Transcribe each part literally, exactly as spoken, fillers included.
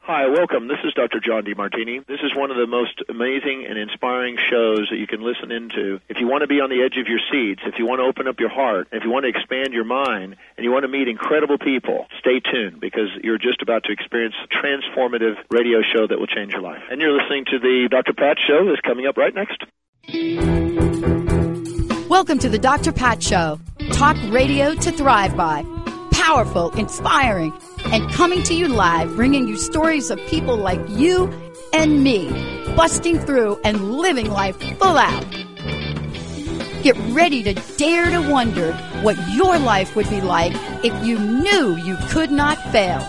Hi, welcome. This is Doctor John DeMartini. This is one of the most amazing and inspiring shows that you can listen into. If you want to be on the edge of your seats, if you want to open up your heart, if you want to expand your mind, and you want to meet incredible people, stay tuned because you're just about to experience a transformative radio show that will change your life. And you're listening to the Doctor Pat Show that's coming up right next. Welcome to the Doctor Pat Show. Talk radio to thrive by. Powerful, inspiring, and coming to you live, bringing you stories of people like you and me, busting through and living life full out. Get ready to dare to wonder what your life would be like if you knew you could not fail.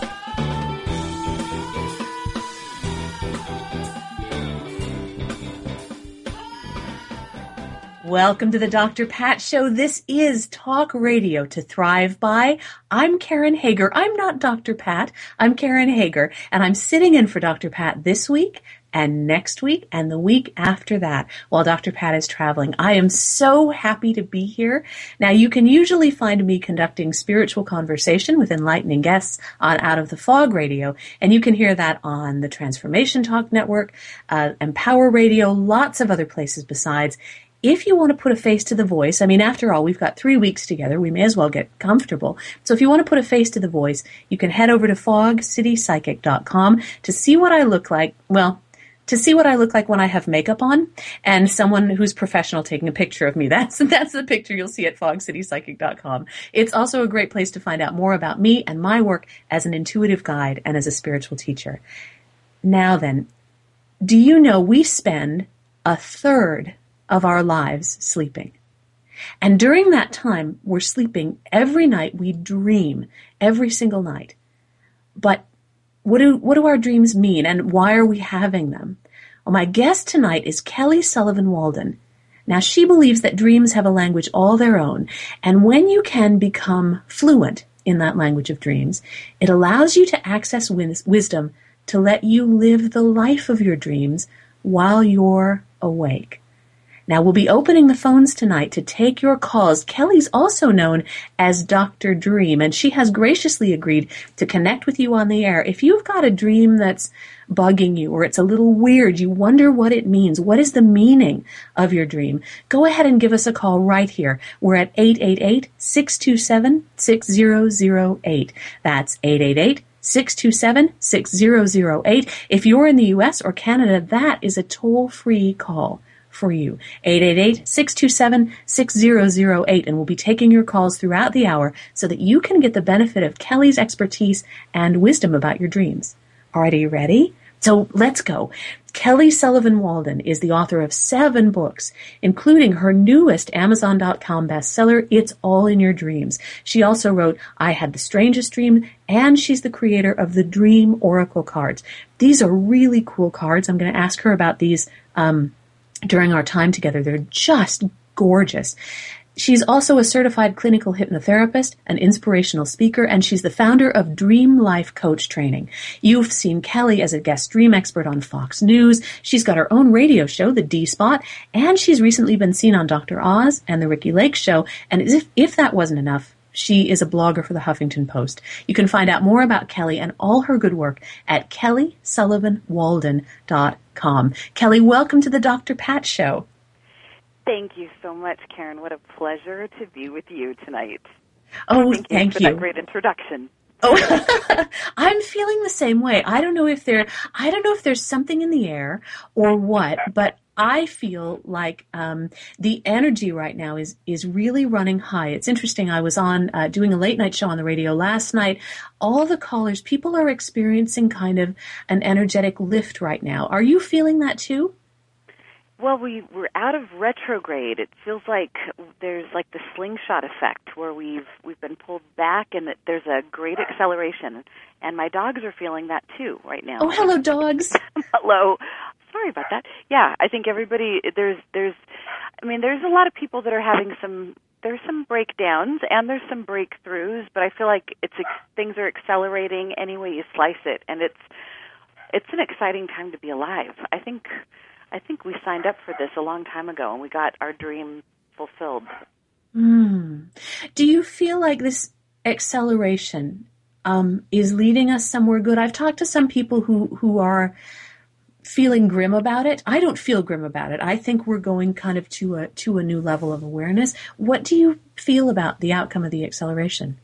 Welcome to the Doctor Pat Show. This is Talk Radio to Thrive By. I'm Karen Hager. I'm not Doctor Pat. I'm Karen Hager, and I'm sitting in for Doctor Pat this week and next week and the week after that while Doctor Pat is traveling. I am so happy to be here. Now, you can usually find me conducting spiritual conversation with enlightening guests on Out of the Fog Radio, and you can hear that on the Transformation Talk Network, uh, Empower Radio, lots of other places besides. If you want to put a face to the voice, I mean, after all, we've got three weeks together. We may as well get comfortable. So if you want to put a face to the voice, you can head over to fog city psychic dot com to see what I look like. Well, to see what I look like when I have makeup on and someone who's professional taking a picture of me. That's, that's the picture you'll see at fog city psychic dot com. It's also a great place to find out more about me and my work as an intuitive guide and as a spiritual teacher. Now then, do you know we spend a third of our lives sleeping? And during that time, we're sleeping every night. We dream every single night. But what do, what do our dreams mean, and why are we having them? Well, my guest tonight is Kelly Sullivan Walden. Now, she believes that dreams have a language all their own, and when you can become fluent in that language of dreams, it allows you to access wis- wisdom to let you live the life of your dreams while you're awake. Now, we'll be opening the phones tonight to take your calls. Kelly's also known as Doctor Dream, and she has graciously agreed to connect with you on the air. If you've got a dream that's bugging you or it's a little weird, you wonder what it means, what is the meaning of your dream, go ahead and give us a call right here. We're at eight eight eight, six two seven, six zero zero eight. That's eight eight eight, six two seven, six zero zero eight. If you're in the U S or Canada, that is a toll-free call for you. eight eight eight, six two seven, six zero zero eight. And we'll be taking your calls throughout the hour so that you can get the benefit of Kelly's expertise and wisdom about your dreams. All right, are you ready? So let's go. Kelly Sullivan Walden is the author of seven books, including her newest Amazon dot com bestseller, It's All in Your Dreams. She also wrote I Had the Strangest Dream, and she's the creator of the Dream Oracle cards. These are really cool cards. I'm going to ask her about these um, during our time together. They're just gorgeous. She's also a certified clinical hypnotherapist, an inspirational speaker, and she's the founder of Dream Life Coach Training. You've seen Kelly as a guest dream expert on Fox News. She's got her own radio show, The D-Spot, and she's recently been seen on Doctor Oz and The Ricky Lake Show. And as if, if that wasn't enough, she is a blogger for the Huffington Post. You can find out more about Kelly and all her good work at kelly sullivan walden dot com. Kelly, welcome to the Doctor Pat Show. Thank you so much, Karen. What a pleasure to be with you tonight. Oh, thank, thank you. For you. that great introduction. Oh, I'm feeling the same way. I don't know if there, I don't know if there's something in the air or what, but I feel like um, the energy right now is is really running high. It's interesting. I was on uh, doing a late night show on the radio last night. All the callers, people are experiencing kind of an energetic lift right now. Are you feeling that too? Well, we, we're out of retrograde. It feels like there's like the slingshot effect where we've we've been pulled back and that there's a great acceleration. And my dogs are feeling that too right now. Oh, hello, dogs. Hello. Sorry about that. Yeah, I think everybody, there's, there's, I mean, there's a lot of people that are having some, there's some breakdowns and there's some breakthroughs, but I feel like it's things are accelerating any way you slice it. And it's, it's an exciting time to be alive. I think... I think we signed up for this a long time ago, and we got our dream fulfilled. Mm. Do you feel like this acceleration, um, is leading us somewhere good. I've talked to some people who, who are feeling grim about it. I don't feel grim about it. I think we're going kind of to a to a new level of awareness. What do you feel about the outcome of the acceleration?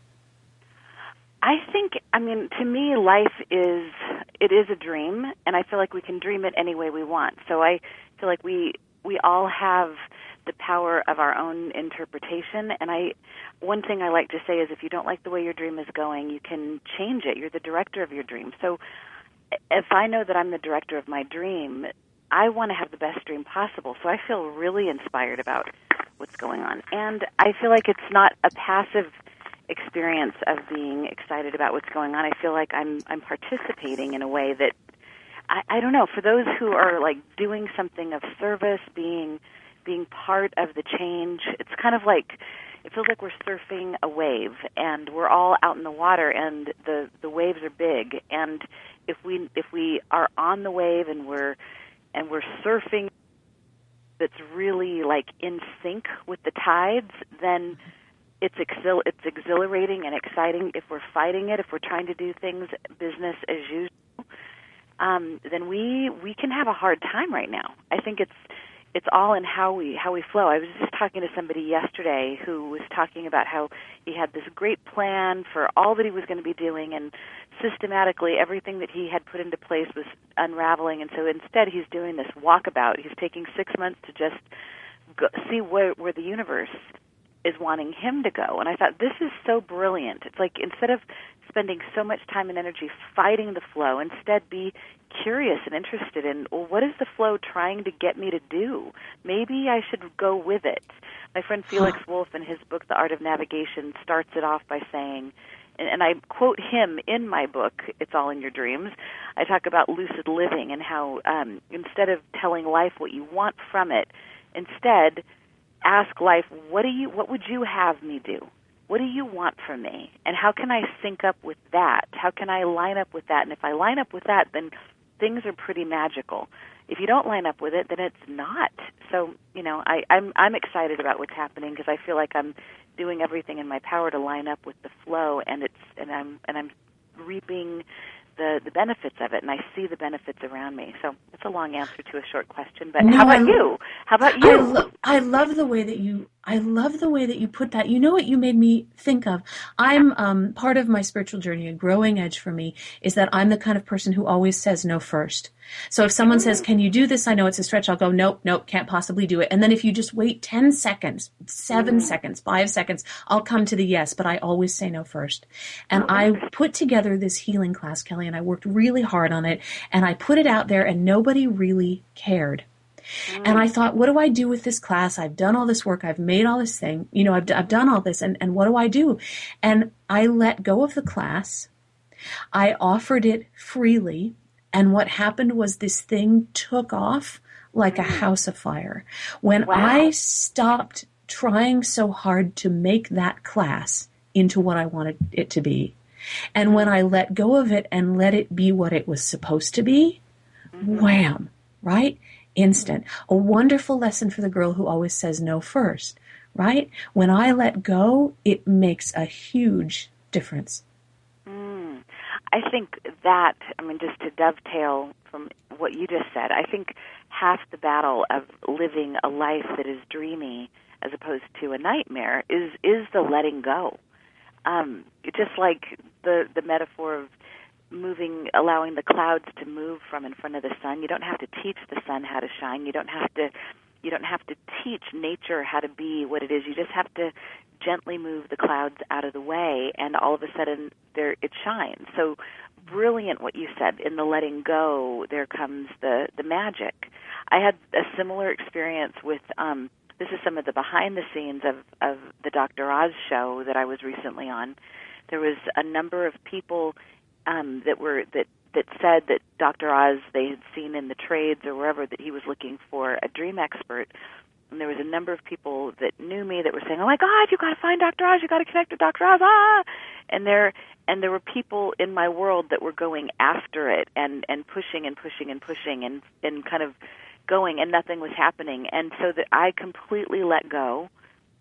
I think, I mean, to me, life is, it is a dream, and I feel like we can dream it any way we want. So I feel like we we all have the power of our own interpretation, and I, one thing I like to say is if you don't like the way your dream is going, you can change it. You're the director of your dream. So if I know that I'm the director of my dream, I want to have the best dream possible. So I feel really inspired about what's going on. And I feel like it's not a passive experience of being excited about what's going on. I feel like I'm I'm participating in a way that, I, I don't know, for those who are like doing something of service, being being part of the change, it's kind of like, it feels like we're surfing a wave, and we're all out in the water, and the, the waves are big. And if we if we are on the wave and we're and we're surfing, that's really like in sync with the tides, then it's exhil- it's exhilarating and exciting. If we're fighting it, if we're trying to do things business as usual, um, then we we can have a hard time right now. I think it's it's all in how we how we flow. I was just talking to somebody yesterday who was talking about how he had this great plan for all that he was going to be doing, and systematically everything that he had put into place was unraveling. And so instead, he's doing this walkabout. He's taking six months to just go, see where where the universe is wanting him to go. And I thought, this is so brilliant. It's like, instead of spending so much time and energy fighting the flow, instead be curious and interested in, well, what is the flow trying to get me to do? Maybe I should go with it. My friend Felix Wolf, in his book, The Art of Navigation, starts it off by saying, and, and I quote him in my book, It's All in Your Dreams, I talk about lucid living and how um, instead of telling life what you want from it, instead ask life, what do you, what would you have me do? What do you want from me? And how can I sync up with that? How can I line up with that? And if I line up with that, then things are pretty magical. If you don't line up with it, then it's not. So, you know, I, I'm I'm excited about what's happening because I feel like I'm doing everything in my power to line up with the flow, and it's and I'm and I'm reaping the, the benefits of it, and I see the benefits around me. So it's a long answer to a short question, but no, how about I, you? How about you? I, lo- I love the way that you I love the way that you put that. You know what you made me think of? I'm um, part of my spiritual journey, a growing edge for me, is that I'm the kind of person who always says no first. So if someone says, can you do this? I know it's a stretch. I'll go, nope, nope, can't possibly do it. And then if you just wait ten seconds, seven mm. seconds, five seconds, I'll come to the yes, but I always say no first. And oh, I put together this healing class, Kelly, and I worked really hard on it, and I put it out there, and nobody really cared. Mm. And I thought, what do I do with this class? I've done all this work. I've made all this thing. You know, I've, I've done all this, and, and what do I do? And I let go of the class. I offered it freely. And what happened was this thing took off like a house afire. When wow. I stopped trying so hard to make that class into what I wanted it to be, and when I let go of it and let it be what it was supposed to be, mm-hmm. wham, right? Instant. A wonderful lesson for the girl who always says no first, right? When I let go, it makes a huge difference. I think that, I mean, just to dovetail from what you just said, I think half the battle of living a life that is dreamy as opposed to a nightmare is is the letting go. Um, just like the the metaphor of moving, allowing the clouds to move from in front of the sun. You don't have to teach the sun how to shine. You don't have to you don't have to teach nature how to be what it is. You just have to gently move the clouds out of the way, and all of a sudden there it shines. So brilliant what you said. In the letting go, there comes the, the magic. I had a similar experience with, um, this is some of the behind the scenes of, of the Doctor Oz show that I was recently on. There was a number of people um, that were that, that said that Doctor Oz, they had seen in the trades or wherever that he was looking for a dream expert. And there was a number of people that knew me that were saying, oh, my God, you got to find Doctor Oz. You got to connect with Doctor Oz. Ah! And there and there were people in my world that were going after it and, and pushing and pushing and pushing and, and kind of going, and nothing was happening. And so that I completely let go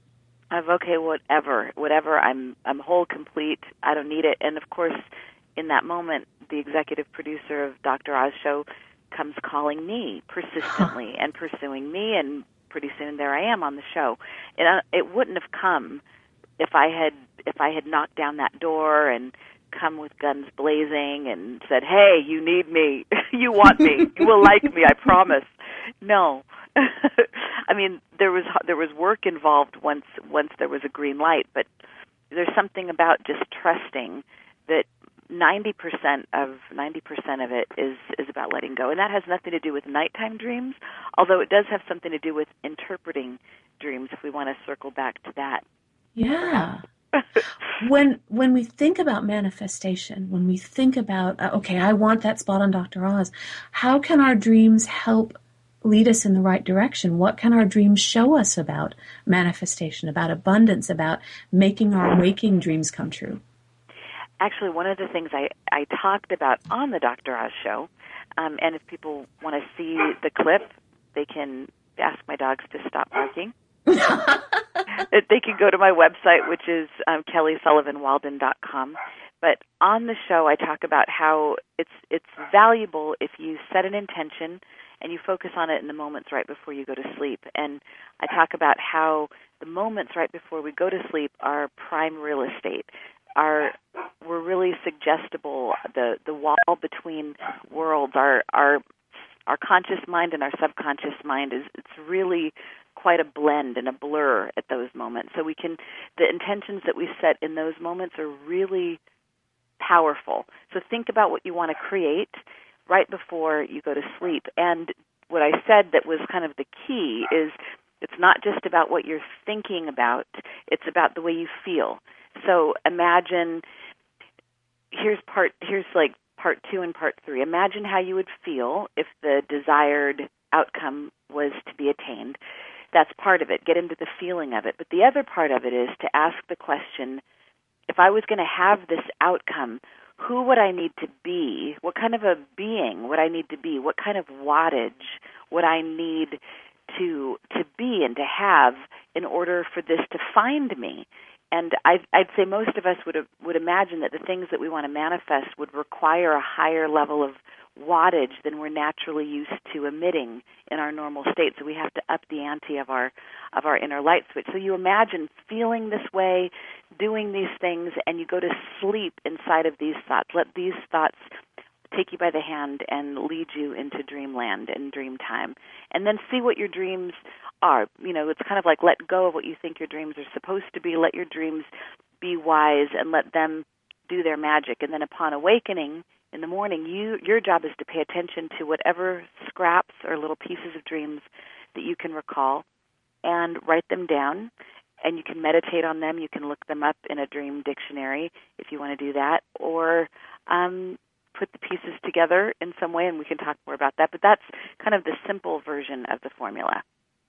of okay, whatever, whatever. I'm I'm whole, complete. I don't need it. And of course, in that moment, the executive producer of Doctor Oz show comes calling me persistently and pursuing me, and pretty soon there I am on the show. It uh, it wouldn't have come if I had if I had knocked down that door and come with guns blazing and said, "Hey, you need me. You want me. You will like me. I promise." No. I mean, there was there was work involved once once there was a green light, but there's something about just trusting that ninety percent of ninety percent of it is is about letting go, and that has nothing to do with nighttime dreams, although it does have something to do with interpreting dreams. If we want to circle back to that, yeah. when when we think about manifestation, when we think about uh, okay, I want that spot on Doctor Oz, how can our dreams help lead us in the right direction? What can our dreams show us about manifestation, about abundance, about making our waking dreams come true? Actually, one of the things I, I talked about on the Doctor Oz show, um, and if people want to see the clip, they can ask my dogs to stop barking. They can go to my website, which is um, kelly sullivan walden dot com. But on the show, I talk about how it's it's valuable if you set an intention and you focus on it in the moments right before you go to sleep. And I talk about how the moments right before we go to sleep are prime real estate. Are we're really suggestible. The the wall between worlds, our our our conscious mind and our subconscious mind is it's really quite a blend and a blur at those moments. So we can the intentions that we set in those moments are really powerful. So think about what you want to create right before you go to sleep. And what I said that was kind of the key is it's not just about what you're thinking about, it's about the way you feel. So imagine, here's part, here's like part two and part three. Imagine how you would feel if the desired outcome was to be attained. That's part of it. Get into the feeling of it. But the other part of it is to ask the question, if I was going to have this outcome, who would I need to be? What kind of a being would I need to be? What kind of wattage would I need to to be and to have in order for this to find me? And I'd, I'd say most of us would would imagine that the things that we want to manifest would require a higher level of wattage than we're naturally used to emitting in our normal state. So we have to up the ante of our of our inner light switch. So you imagine feeling this way, doing these things, and you go to sleep inside of these thoughts. Let these thoughts take you by the hand and lead you into dreamland and dream time. And then see what your dreams are. You know, it's kind of like let go of what you think your dreams are supposed to be. Let your dreams be wise and let them do their magic. And then upon awakening in the morning, you your job is to pay attention to whatever scraps or little pieces of dreams that you can recall and write them down. And you can meditate on them. You can look them up in a dream dictionary if you want to do that, or um, put the pieces together in some way, and we can talk more about that. But that's kind of the simple version of the formula.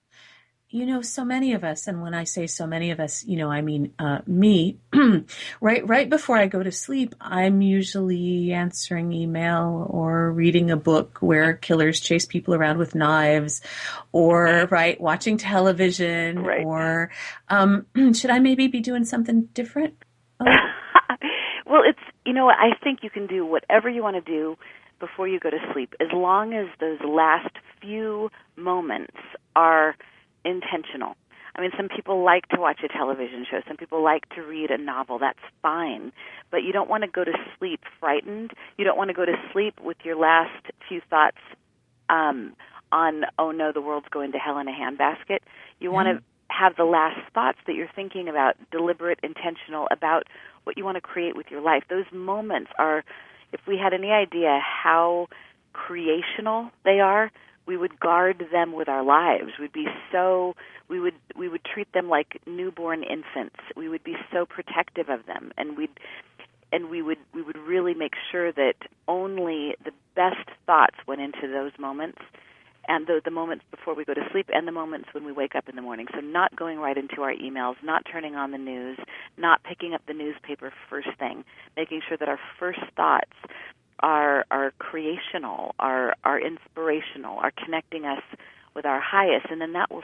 You know, so many of us, and when I say so many of us, you know, I mean uh, me, right right before I go to sleep, I'm usually answering email or reading a book where killers chase people around with knives, or, right, watching television, right. or um, should I maybe be doing something different? Oh. Well, it's, you know, I think you can do whatever you want to do before you go to sleep, as long as those last few moments are intentional. I mean, some people like to watch a television show. Some people like to read a novel. That's fine. But you don't want to go to sleep frightened. You don't want to go to sleep with your last few thoughts um, on, oh, no, the world's going to hell in a handbasket. You mm. want to have the last thoughts that you're thinking about, deliberate, intentional, about what you want to create with your life. Those moments are, if we had any idea how creational they are, we would guard them with our lives. We'd be so we would we would treat them like newborn infants. We would be so protective of them, and we'd and we would we would really make sure that only the best thoughts went into those moments, and the, the moments before we go to sleep, and the moments when we wake up in the morning. So not going right into our emails, not turning on the news, not picking up the newspaper first thing, making sure that our first thoughts are are creational, are are inspirational, are connecting us with our highest, and then that will set the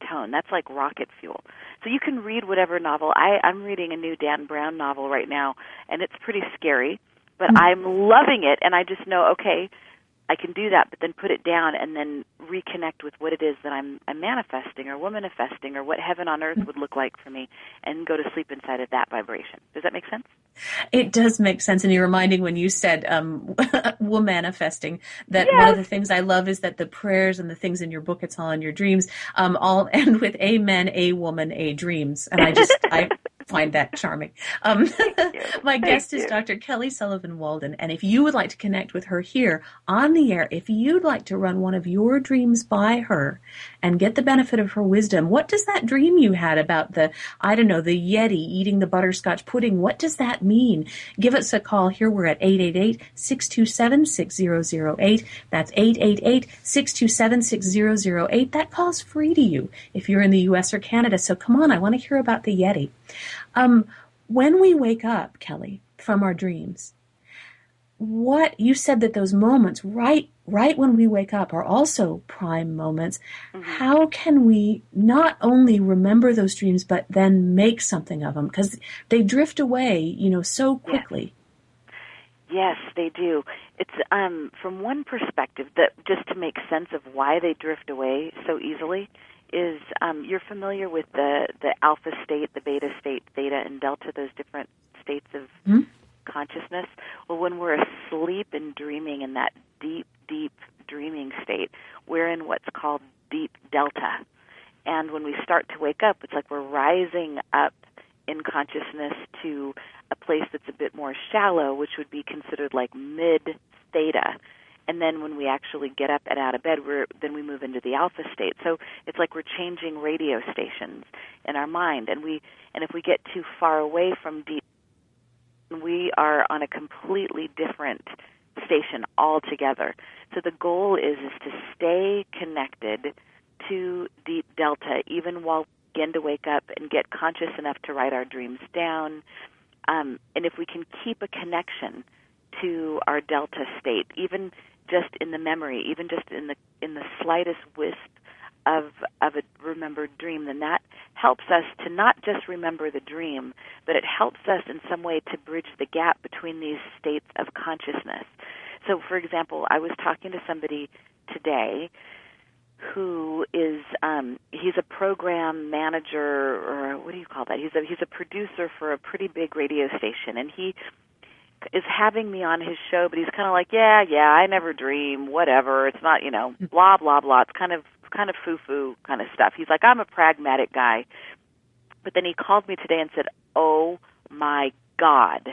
tone. That's like rocket fuel. So you can read whatever novel. I, I'm reading a new Dan Brown novel right now, and it's pretty scary, but mm-hmm. I'm loving it, and I just know, okay, I can do that, but then put it down and then reconnect with what it is that I'm, I'm manifesting or womanifesting or what heaven on earth would look like for me, and go to sleep inside of that vibration. Does that make sense? It does make sense. And you're reminding when you said um, womanifesting that yes. one of the things I love is that the prayers and the things in your book, It's All in Your Dreams, um, all end with amen, a woman, a dreams. And I just, I find that charming. Um, my guest Thank is you. Doctor Kelly Sullivan Walden. And if you would like to connect with her here on the air, if you'd like to run one of your dreams by her and get the benefit of her wisdom, what does that dream you had about the, I don't know, the Yeti eating the butterscotch pudding, what does that mean? Give us a call here. We're at eight eight eight, six two seven, six zero zero eight. That's eight eight eight, six two seven, six zero zero eight. That call's free to you if you're in the U S or Canada. So come on, I want to hear about the Yeti. Um, when we wake up, Kelly, from our dreams, what you said that those moments right right when we wake up are also prime moments. Mm-hmm. How can we not only remember those dreams but then make something of them, because they drift away, you know, so quickly? Yes, yes, they do. It's um from one perspective, that just to make sense of why they drift away so easily is um you're familiar with the the alpha state, the beta state, theta and delta, those different states of mm-hmm. consciousness. Well, when we're asleep and dreaming in that deep, deep dreaming state, we're in what's called deep delta. And when we start to wake up, it's like we're rising up in consciousness to a place that's a bit more shallow, which would be considered like mid theta. And then when we actually get up and out of bed, we're, then we move into the alpha state. So it's like we're changing radio stations in our mind. And we, and if we get too far away from deep, we are on a completely different station altogether. So the goal is, is to stay connected to deep delta, even while we begin to wake up and get conscious enough to write our dreams down. Um, and if we can keep a connection to our delta state, even just in the memory, even just in the in the slightest wisp of of a remembered dream, then that helps us to not just remember the dream, but it helps us in some way to bridge the gap between these states of consciousness. So, for example, I was talking to somebody today who is um, he's a program manager, or what do you call that? He's a he's a producer for a pretty big radio station, and he is having me on his show, but he's kind of like, yeah, yeah, I never dream, whatever. It's not, you know, blah, blah, blah. It's kind of kind of foo-foo kind of stuff. He's like, I'm a pragmatic guy. But then he called me today and said, oh, my God,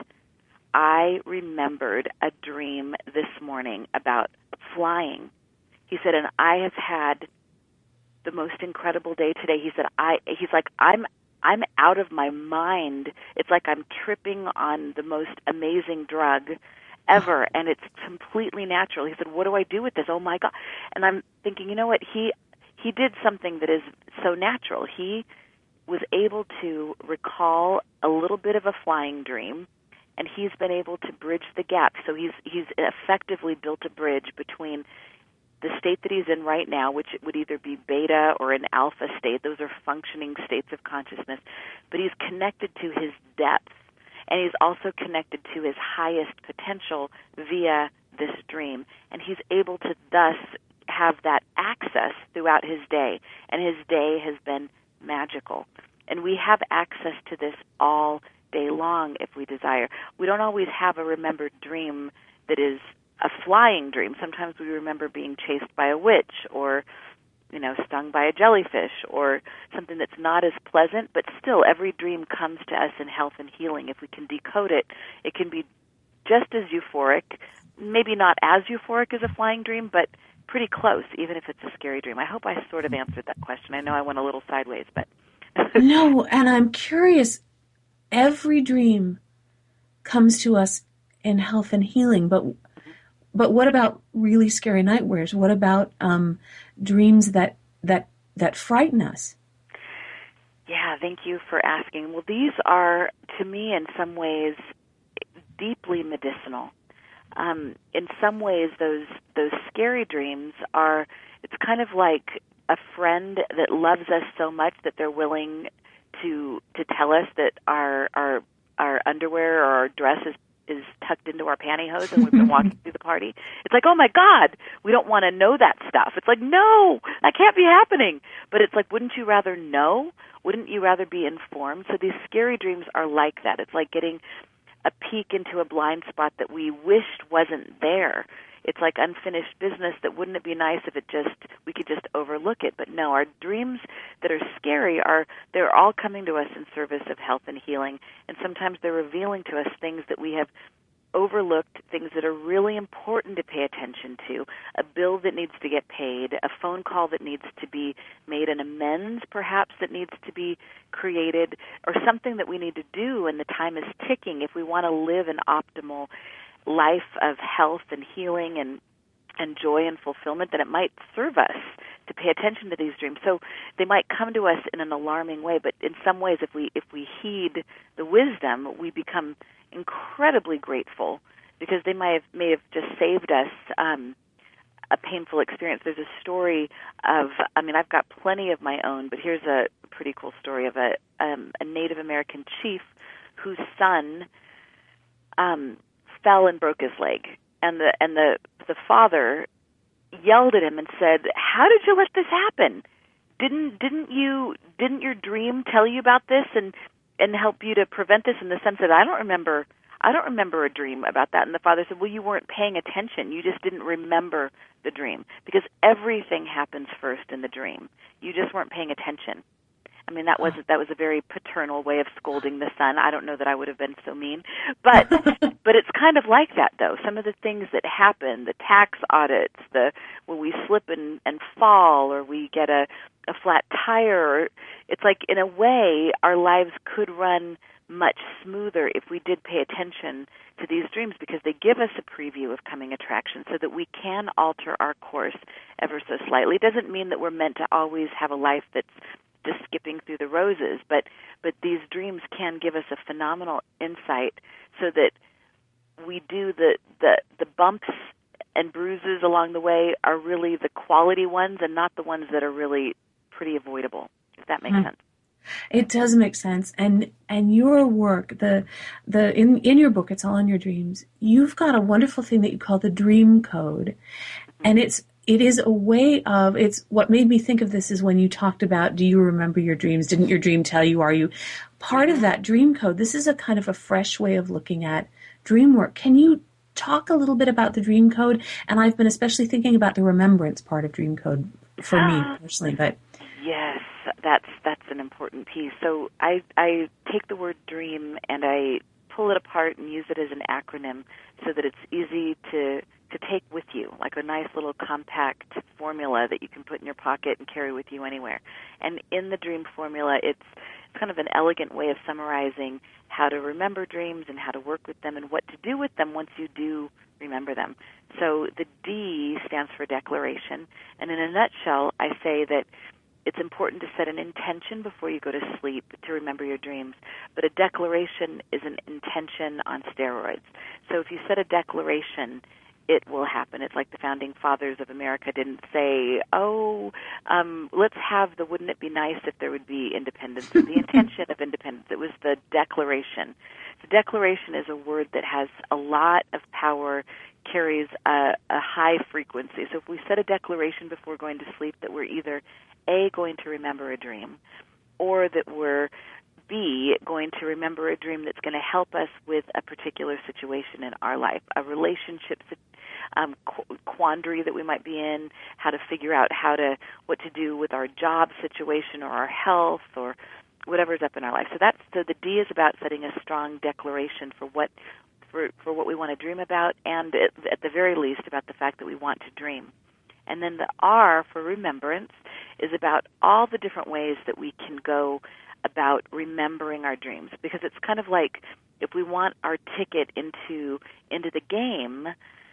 I remembered a dream this morning about flying. He said, and I have had the most incredible day today. He said, I. He's like, I'm I'm out of my mind. It's like I'm tripping on the most amazing drug ever, and it's completely natural. He said, what do I do with this? Oh, my God. And I'm thinking, you know what? He he did something that is so natural. He was able to recall a little bit of a flying dream, and he's been able to bridge the gap. So he's he's effectively built a bridge between the state that he's in right now, which would either be beta or an alpha state. Those are functioning states of consciousness. But he's connected to his depth, and he's also connected to his highest potential via this dream. And he's able to thus have that access throughout his day. And his day has been magical. And we have access to this all day long if we desire. We don't always have a remembered dream that is a flying dream. Sometimes we remember being chased by a witch, or, you know, stung by a jellyfish, or something that's not as pleasant, but still every dream comes to us in health and healing. If we can decode it, it can be just as euphoric, maybe not as euphoric as a flying dream, but pretty close, even if it's a scary dream. I hope I sort of answered that question. I know I went a little sideways, but... No, and I'm curious, every dream comes to us in health and healing, but But what about really scary nightmares? What about um, dreams that that that frighten us? Yeah, thank you for asking. Well, these are, to me, in some ways, deeply medicinal. Um, in some ways, those those scary dreams are, it's kind of like a friend that loves us so much that they're willing to to tell us that our our our underwear or our dress is is tucked into our pantyhose and we've been walking through the party. It's like, oh my God, we don't want to know that stuff. It's like, no, that can't be happening. But it's like, wouldn't you rather know? Wouldn't you rather be informed? So these scary dreams are like that. It's like getting a peek into a blind spot that we wished wasn't there. It's like unfinished business that wouldn't it be nice if it just we could just overlook it. But no, our dreams that are scary are they're all coming to us in service of health and healing, and sometimes they're revealing to us things that we have overlooked, things that are really important to pay attention to, a bill that needs to get paid, a phone call that needs to be made, an amends perhaps that needs to be created, or something that we need to do, and the time is ticking if we want to live an optimal life of health and healing and and joy and fulfillment, then it might serve us to pay attention to these dreams. So they might come to us in an alarming way, but in some ways, if we if we heed the wisdom, we become incredibly grateful because they might have, may have just saved us um, a painful experience. There's a story of, I mean, I've got plenty of my own, but here's a pretty cool story of a um, a Native American chief whose son um, fell and broke his leg, and the and the the father yelled at him and said, "How did you let this happen? Didn't didn't you didn't your dream tell you about this and and help you to prevent this?" In the sense that I don't remember I don't remember a dream about that. And the father said, "Well, you weren't paying attention. You just didn't remember the dream because everything happens first in the dream. You just weren't paying attention." I mean, that was that was a very paternal way of scolding the son. I don't know that I would have been so mean, but but it's kind of like that, though. Some of the things that happen, the tax audits, the when we slip and, and fall, or we get a, a flat tire, it's like in a way our lives could run much smoother if we did pay attention to these dreams because they give us a preview of coming attraction so that we can alter our course ever so slightly. It doesn't mean that we're meant to always have a life that's just skipping through the roses, but but these dreams can give us a phenomenal insight so that we do the, the, the bumps and bruises along the way are really the quality ones and not the ones that are really pretty avoidable, if that makes mm. sense. It does make sense. And and your work, the the in, in your book, It's All in Your Dreams, you've got a wonderful thing that you call the Dream Code. Mm-hmm. And it's It is a way of, it's what made me think of this is when you talked about, do you remember your dreams? Didn't your dream tell you? Are you part of that dream code? This is a kind of a fresh way of looking at dream work. Can you talk a little bit about the dream code? And I've been especially thinking about the remembrance part of dream code for me personally. But yes, that's that's an important piece. So I I take the word dream and I pull it apart and use it as an acronym so that it's easy to to take with you, like a nice little compact formula that you can put in your pocket and carry with you anywhere. And in the dream formula, it's, it's kind of an elegant way of summarizing how to remember dreams and how to work with them and what to do with them once you do remember them. So the D stands for declaration. And in a nutshell, I say that it's important to set an intention before you go to sleep to remember your dreams. But a declaration is an intention on steroids. So if you set a declaration, it will happen. It's like the founding fathers of America didn't say, oh, um, let's have the wouldn't it be nice if there would be independence, or the intention of independence. It was the declaration. The declaration is a word that has a lot of power, carries a, a high frequency. So if we set a declaration before going to sleep that we're either A, going to remember a dream, or that we're B, going to remember a dream that's going to help us with a particular situation in our life, a relationship um, qu- quandary that we might be in, how to figure out how to what to do with our job situation or our health or whatever's up in our life. So that's so the D is about setting a strong declaration for what for for what we want to dream about, and at, at the very least about the fact that we want to dream. And then the R for remembrance is about all the different ways that we can go about remembering our dreams, because it's kind of like if we want our ticket into into the game,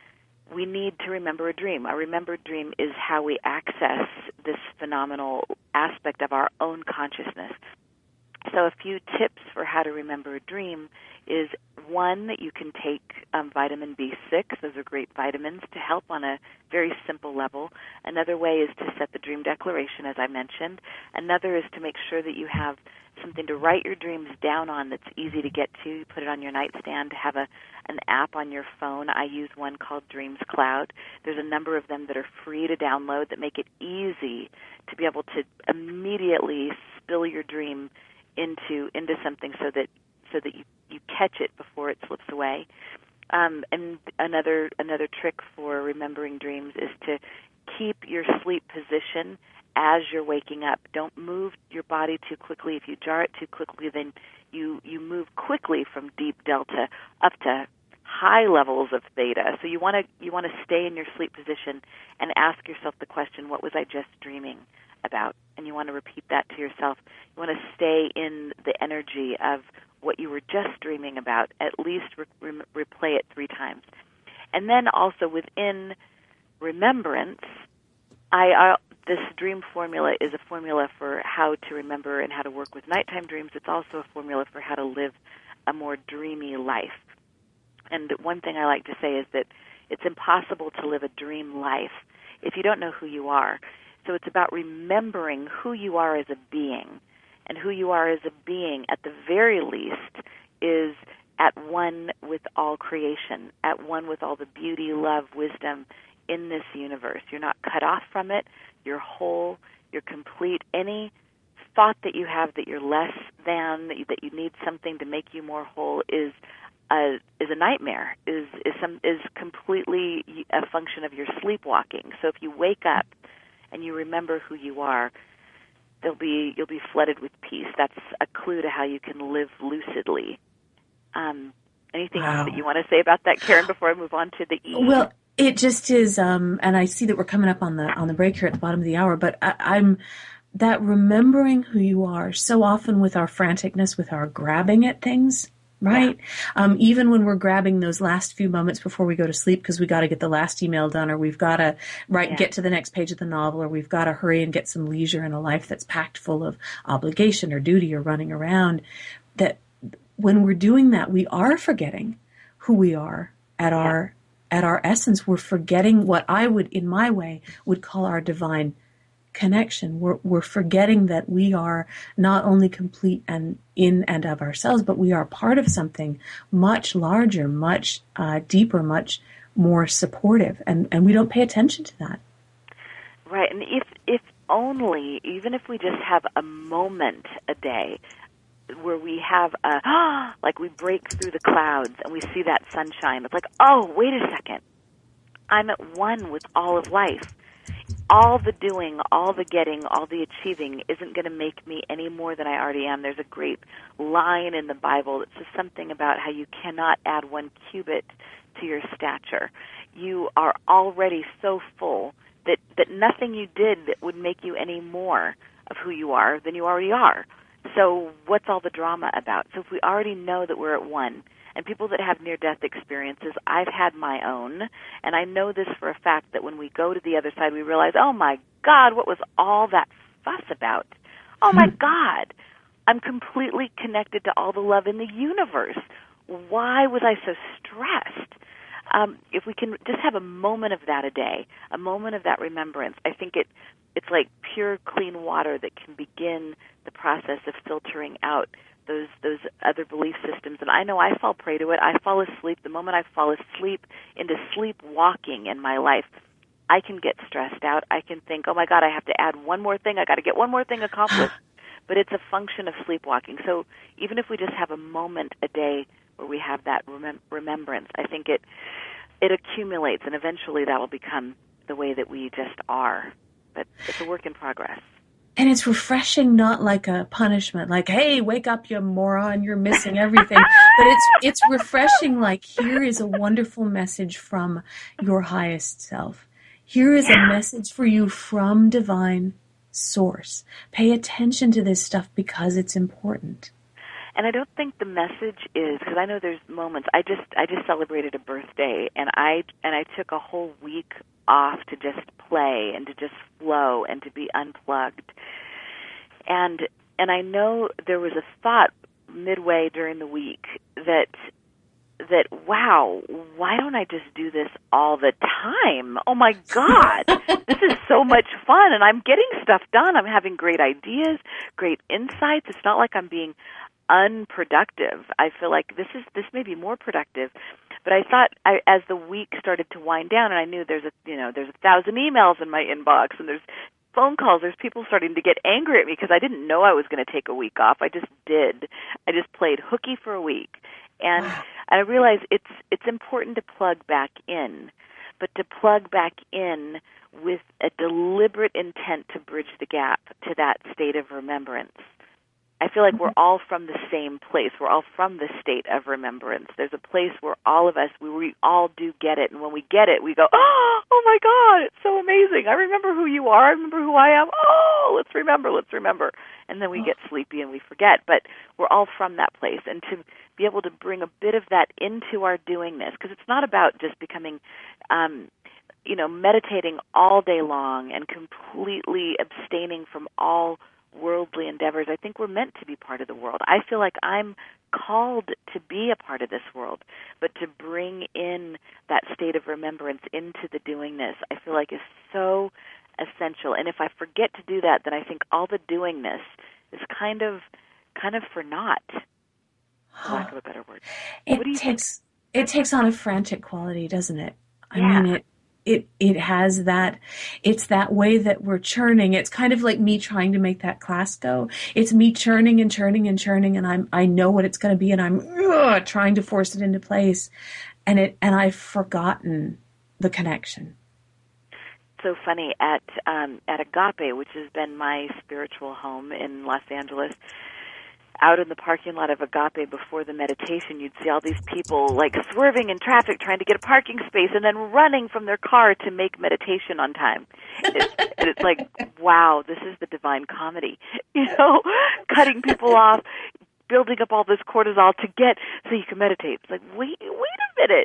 we need to remember a dream. A remembered dream is how we access this phenomenal aspect of our own consciousness. So a few tips for how to remember a dream is, one, that you can take um, vitamin B six. Those are great vitamins to help on a very simple level. Another way is to set the dream declaration, as I mentioned. Another is to make sure that you have something to write your dreams down on that's easy to get to. You put it on your nightstand, to have a an app on your phone. I use one called Dreams Cloud. There's a number of them that are free to download that make it easy to be able to immediately spill your dream into into something so that so that you, you catch it before it slips away. Um, and another another trick for remembering dreams is to keep your sleep position as you're waking up. Don't move your body too quickly. If you jar it too quickly, then you, you move quickly from deep delta up to high levels of theta. So you want to you want to stay in your sleep position and ask yourself the question, what was I just dreaming about? And you want to repeat that to yourself. You want to stay in the energy of what you were just dreaming about. At least re- re- replay it three times. And then also within remembrance, I, I this dream formula is a formula for how to remember and how to work with nighttime dreams. It's also a formula for how to live a more dreamy life. And one thing I like to say is that it's impossible to live a dream life if you don't know who you are. So it's about remembering who you are as a being. And who you are as a being, at the very least, is at one with all creation, at one with all the beauty, love, wisdom in this universe. You're not cut off from it. You're whole. You're complete. Any thought that you have that you're less than, that you, that you need something to make you more whole, is a is a nightmare. Is is some is completely a function of your sleepwalking. So if you wake up and you remember who you are, there'll be you'll be flooded with peace. That's a clue to how you can live lucidly. Um, anything Wow. else that you want to say about that, Karen, before I move on to the E? Well, it just is, um, and I see that we're coming up on the on the break here at the bottom of the hour, but I, I'm that remembering who you are, so often with our franticness, with our grabbing at things, right? Yeah. Um, even when we're grabbing those last few moments before we go to sleep because we got to get the last email done, or we've got to right yeah. get to the next page of the novel, or we've got to hurry and get some leisure in a life that's packed full of obligation or duty or running around, that when we're doing that, we are forgetting who we are at yeah. our at our essence. We're forgetting what I would, in my way, would call our divine connection. We're, we're forgetting that we are not only complete and in and of ourselves, but we are part of something much larger, much uh, deeper, much more supportive, and, and we don't pay attention to that. Right, and if if only, even if we just have a moment a day where we have a, ah, like we break through the clouds and we see that sunshine, it's like, oh, wait a second, I'm at one with all of life. All the doing, all the getting, all the achieving isn't going to make me any more than I already am. There's a great line in the Bible that says something about how you cannot add one cubit to your stature. You are already so full that, that nothing you did that would make you any more of who you are than you already are. So what's all the drama about? So if we already know that we're at one, and people that have near-death experiences, I've had my own, and I know this for a fact that when we go to the other side, we realize, oh, my God, what was all that fuss about? Oh, my God, I'm completely connected to all the love in the universe. Why was I so stressed? Um, if we can just have a moment of that a day, a moment of that remembrance, I think it it's like pure, clean water that can begin the process of filtering out those those other belief systems. And I know I fall prey to it. I fall asleep. The moment I fall asleep into sleepwalking in my life, I can get stressed out. I can think, oh, my God, I have to add one more thing. I got to get one more thing accomplished. But it's a function of sleepwalking. So even if we just have a moment a day where we have that remem- remembrance, I think it it accumulates, and eventually that will become the way that we just are. But it's a work in progress. And it's refreshing, not like a punishment, like, hey, wake up, you moron, you're missing everything. But it's it's refreshing, like, here is a wonderful message from your highest self. Here is yeah. a message for you from divine source. Pay attention to this stuff because it's important. And I don't think the message is, because I know there's moments. I just I just celebrated a birthday, and I and I took a whole week off to just play and to just flow and to be unplugged. And and I know there was a thought midway during the week that that, wow, why don't I just do this all the time? Oh, my God, this is so much fun, and I'm getting stuff done. I'm having great ideas, great insights. It's not like I'm being unproductive. I feel like this is this may be more productive. But I thought I, as the week started to wind down, and I knew there's a you know there's a thousand emails in my inbox, and there's phone calls, there's people starting to get angry at me because I didn't know I was going to take a week off. I just did. I just played hooky for a week. And wow. I realized it's it's important to plug back in, but to plug back in with a deliberate intent to bridge the gap to that state of remembrance. I feel like mm-hmm. we're all from the same place. We're all from the state of remembrance. There's a place where all of us, we, we all do get it. And when we get it, we go, oh, oh my God, it's so amazing. I remember who you are. I remember who I am. Oh, let's remember, let's remember. And then we oh. get sleepy and we forget. But we're all from that place. And to be able to bring a bit of that into our doingness, because it's not about just becoming, um, you know, meditating all day long and completely abstaining from all worldly endeavors. I think we're meant to be part of the world. I feel like I'm called to be a part of this world, but to bring in that state of remembrance into the doingness, I feel like is so essential. And if I forget to do that, then I think all the doingness is kind of kind of for naught, for lack of a better word. It what do you takes think? It takes on a frantic quality, doesn't it? I yeah. mean it It it has that, it's that way that we're churning. It's kind of like me trying to make that class go. It's me churning and churning and churning, and I'm I know what it's going to be, and I'm ugh, trying to force it into place, and it and I've forgotten the connection. So funny at um, at Agape, which has been my spiritual home in Los Angeles. Out in the parking lot of Agape before the meditation, you'd see all these people like swerving in traffic trying to get a parking space and then running from their car to make meditation on time. It's, and it's like, wow, this is the divine comedy. You know, cutting people off, building up all this cortisol to get so you can meditate. It's like, wait, wait a minute.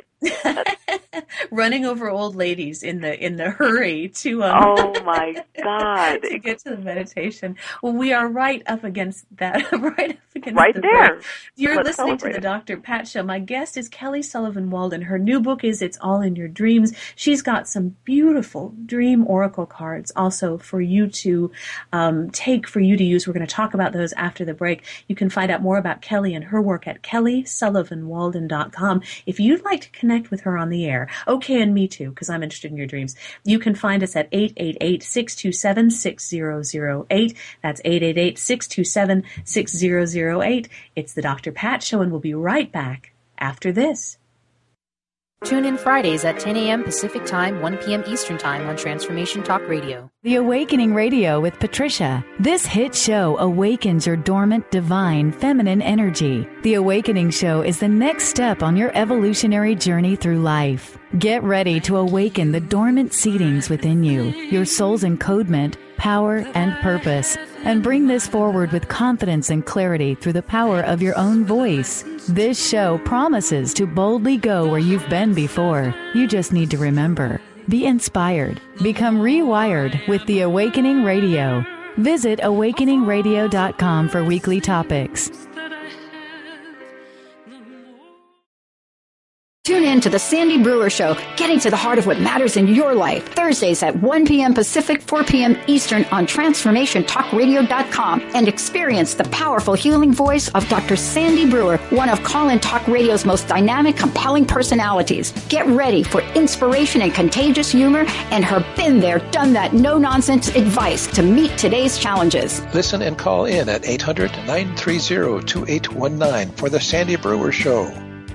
Running over old ladies in the in the hurry to um, oh my God to get to the meditation. Well, we are right up against that. right up against right the there. Break. You're Let's listening to the Doctor Pat Show. My guest is Kelly Sullivan Walden. Her new book is It's All in Your Dreams. She's got some beautiful dream oracle cards also for you to um, take, for you to use. We're going to talk about those after the break. You can find out more about Kelly and her work at kelly sullivan walden dot com. If you'd like to connect with her on the air, okay, and me too, because I'm interested in your dreams, you can find us at eight eight eight, six two seven, six zero zero eight. That's eight eight eight, six two seven, six zero zero eight. It's the Doctor Pat Show, and we'll be right back after this. Tune in Fridays at ten a.m. Pacific Time, one p.m. Eastern Time on Transformation Talk Radio. The Awakening Radio with Patricia. This hit show awakens your dormant, divine, feminine energy. The Awakening Show is the next step on your evolutionary journey through life. Get ready to awaken the dormant seedings within you, your soul's encodement, power, and purpose, and bring this forward with confidence and clarity through the power of your own voice. This show promises to boldly go where you've been before. You just need to remember. Be inspired. Become rewired with The Awakening Radio. Visit awakening radio dot com for weekly topics. Tune in to The Sandy Brewer Show, getting to the heart of what matters in your life. Thursdays at one p.m. Pacific, four p.m. Eastern on transformation talk radio dot com, and experience the powerful healing voice of Doctor Sandy Brewer, one of Call-In Talk Radio's most dynamic, compelling personalities. Get ready for inspiration and contagious humor and her been there, done that, no-nonsense advice to meet today's challenges. Listen and call in at eight hundred, nine three zero, two eight one nine for The Sandy Brewer Show.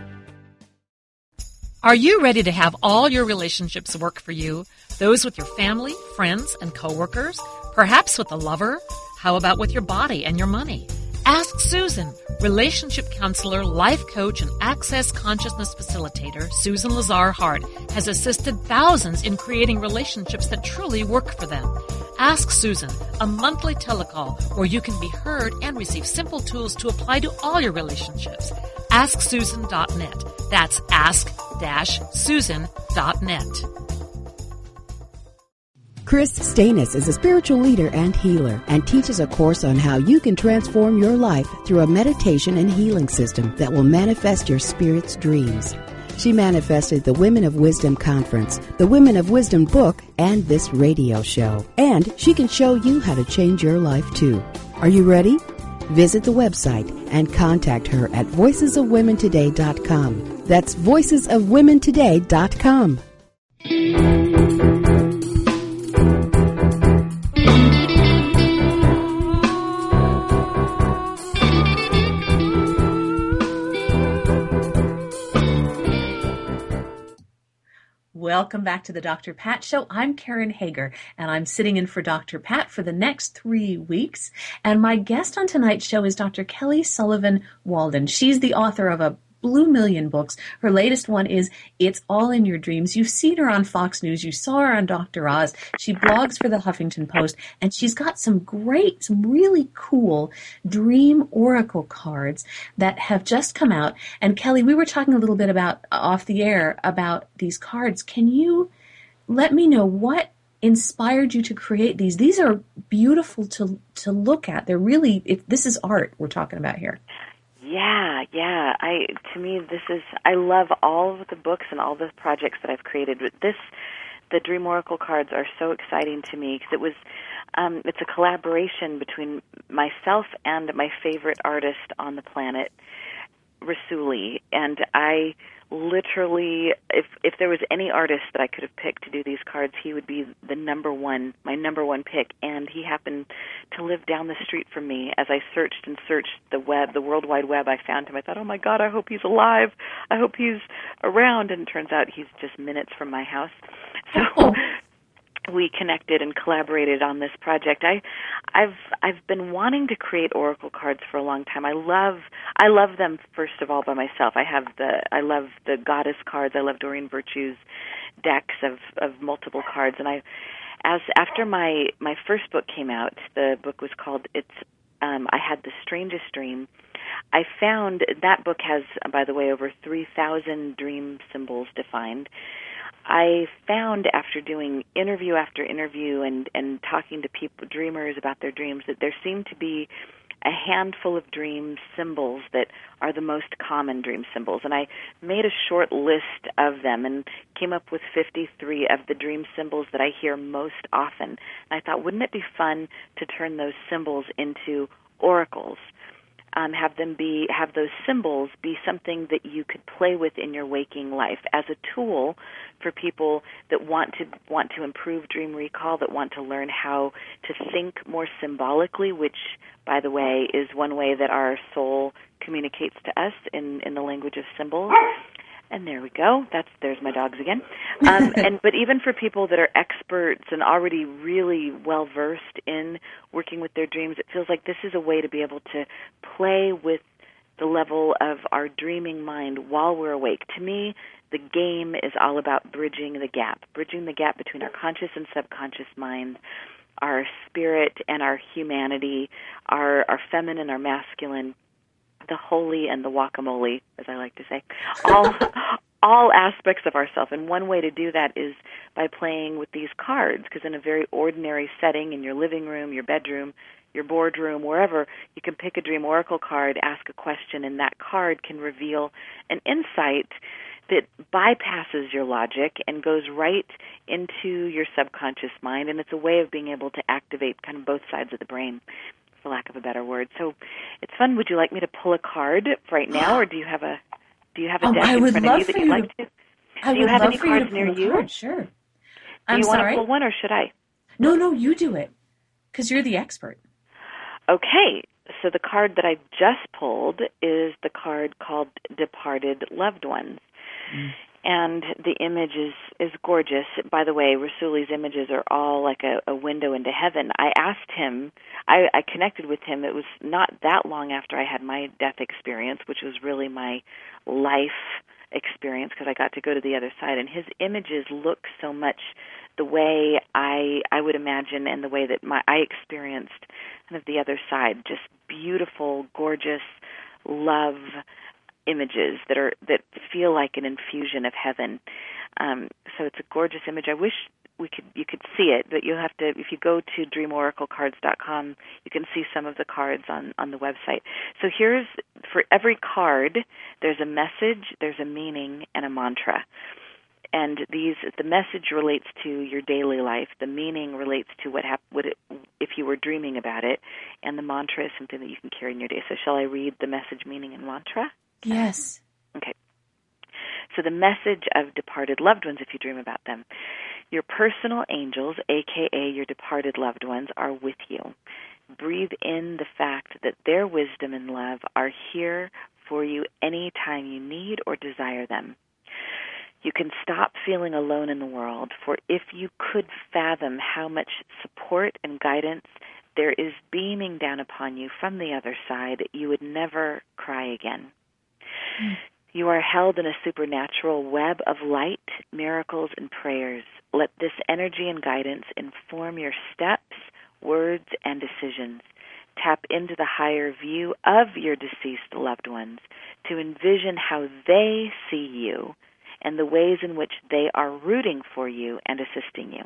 Are you ready to have all your relationships work for you? Those with your family, friends, and coworkers? Perhaps with a lover? How about with your body and your money? Ask Susan. Relationship counselor, life coach, and access consciousness facilitator, Susan Lazar Hart, has assisted thousands in creating relationships that truly work for them. Ask Susan, a monthly telecall where you can be heard and receive simple tools to apply to all your relationships. ask susan dot net. That's ask susan dot net. Chris Stanis is a spiritual leader and healer and teaches a course on how you can transform your life through a meditation and healing system that will manifest your spirit's dreams. She manifested the Women of Wisdom Conference, the Women of Wisdom book, and this radio show. And she can show you how to change your life too. Are you ready? Visit the website and contact her at voices of women today dot com. That's voices of women today dot com. Welcome back to the Doctor Pat Show. I'm Karen Hager, and I'm sitting in for Doctor Pat for the next three weeks. And my guest on tonight's show is Doctor Kelly Sullivan Walden. She's the author of a Blue Million books. Her latest one is It's All in Your Dreams. You've seen her on Fox News. You saw her on Doctor Oz. She blogs for the Huffington Post, and she's got some great, some really cool dream oracle cards that have just come out. And Kelly, we were talking a little bit about off the air about these cards. Can you let me know what inspired you to create these? These are beautiful to to look at. They're really, it, this is art we're talking about here. Yeah, yeah. I to me this is I love all of the books and all the projects that I've created. But this, the Dream Oracle cards are so exciting to me because it was um, it's a collaboration between myself and my favorite artist on the planet, Rassouli, and I literally, if if there was any artist that I could have picked to do these cards, he would be the number one, my number one pick. And he happened to live down the street from me. As I searched and searched the web, the World Wide Web, I found him. I thought, oh my God, I hope he's alive. I hope he's around. And it turns out he's just minutes from my house. So we connected and collaborated on this project. I, I've I've been wanting to create oracle cards for a long time. I love I love them first of all by myself. I have the I love the goddess cards. I love Doreen Virtue's decks of, of multiple cards. And I, as after my my first book came out, the book was called It's. Um, I Had the Strangest Dream. I found that book has, by the way, over three thousand dream symbols defined. I found after doing interview after interview and, and talking to people, dreamers about their dreams, that there seemed to be a handful of dream symbols that are the most common dream symbols. And I made a short list of them and came up with fifty-three of the dream symbols that I hear most often. And I thought, wouldn't it be fun to turn those symbols into oracles? Um, have them be, have those symbols be something that you could play with in your waking life as a tool for people that want to want to improve dream recall, that want to learn how to think more symbolically, which, by the way, is one way that our soul communicates to us in, in the language of symbols. And there we go. That's there's my dogs again. Um, and but even for people that are experts and already really well versed in working with their dreams, it feels like this is a way to be able to play with the level of our dreaming mind while we're awake. To me, the game is all about bridging the gap, bridging the gap between our conscious and subconscious minds, our spirit and our humanity, our our feminine, our masculine, the holy and the guacamole, as I like to say, all all aspects of ourselves. And one way to do that is by playing with these cards, because in a very ordinary setting, in your living room, your bedroom, your boardroom, wherever, you can pick a dream oracle card, ask a question, and that card can reveal an insight that bypasses your logic and goes right into your subconscious mind. And it's a way of being able to activate kind of both sides of the brain, for lack of a better word. So it's fun. Would you like me to pull a card right now, or do you have a do you have a um, deck I in would front love of you that for you'd you like to? to, I do you would have love any for you cards to near pull a you? card, sure. Do I'm you sorry. want to pull one, or should I? No, no, you do it, because you're the expert. Okay. So the card that I just pulled is the card called Departed Loved Ones. Mm. And the image is, is gorgeous. By the way, Rassouli's images are all like a, a window into heaven. I asked him, I, I connected with him. It was not that long after I had my death experience, which was really my life experience, because I got to go to the other side. And his images look so much the way I I would imagine, and the way that my I experienced kind of the other side. Just beautiful, gorgeous love images that are that feel like an infusion of heaven. Um, so it's a gorgeous image. I wish we could you could see it, but you'll have to, if you go to dream oracle cards dot com, you can see some of the cards on, on the website. So here's, for every card, there's a message, there's a meaning, and a mantra. And these, the message relates to your daily life. The meaning relates to what hap- what it, if you were dreaming about it. And the mantra is something that you can carry in your day. So shall I read the message, meaning, and mantra? Yes. Okay. So the message of departed loved ones, if you dream about them. Your personal angels, a k a your departed loved ones, are with you. Breathe in the fact that their wisdom and love are here for you any time you need or desire them. You can stop feeling alone in the world, for if you could fathom how much support and guidance there is beaming down upon you from the other side, you would never cry again. Mm. You are held in a supernatural web of light, miracles, and prayers. Let this energy and guidance inform your steps, words, and decisions. Tap into the higher view of your deceased loved ones to envision how they see you and the ways in which they are rooting for you and assisting you.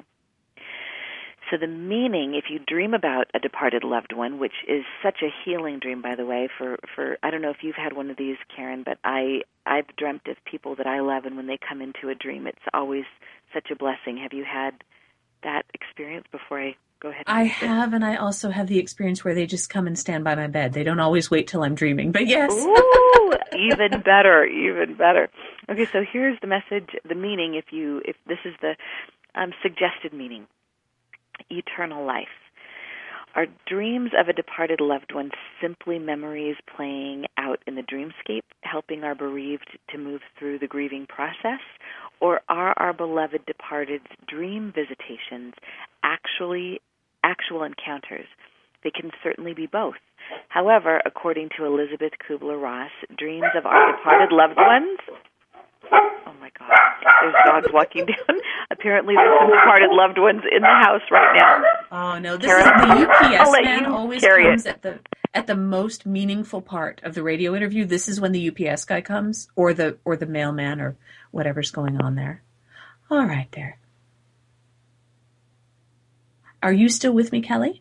So the meaning, if you dream about a departed loved one, which is such a healing dream, by the way, for, for I don't know if you've had one of these, Karen, but I, I've dreamt of people that I love, and when they come into a dream, it's always such a blessing. Have you had that experience before I go ahead? I have, and I also have the experience where they just come and stand by my bed. They don't always wait till I'm dreaming, but yes. Ooh, even better, even better. Okay, so here's the message, the meaning, if you, if this is the um, suggested meaning. Eternal life. Are dreams of a departed loved one simply memories playing out in the dreamscape, helping our bereaved to move through the grieving process? Or are our beloved departed's dream visitations actually actual encounters? They can certainly be both. However, according to Elizabeth Kubler-Ross, dreams of our departed loved ones... Oh, my God. There's dogs walking down. Apparently there's some departed loved ones in the house right now. Oh, no. This Karen, is the U P S I'll let man you always carry comes it. at the at the most meaningful part of the radio interview. This is when the U P S guy comes, or the or the mailman, or whatever's going on there. All right, there. Are you still with me, Kelly?